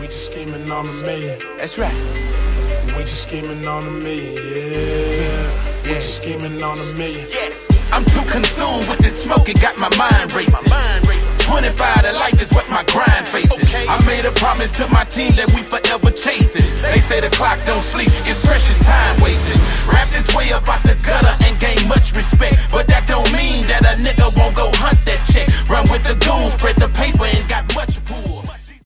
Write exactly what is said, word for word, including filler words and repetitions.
We just scheming on a million. That's right. We just scheming on a million, yeah. Yeah. We just scheming on a million. Yes. I'm too consumed with this smoke, it got my mind racing. twenty-five to life is what my grind faces. Okay. I made a promise to my team that we forever chasing. They say the clock don't sleep, it's precious time wasting. Rap this way about the gutter,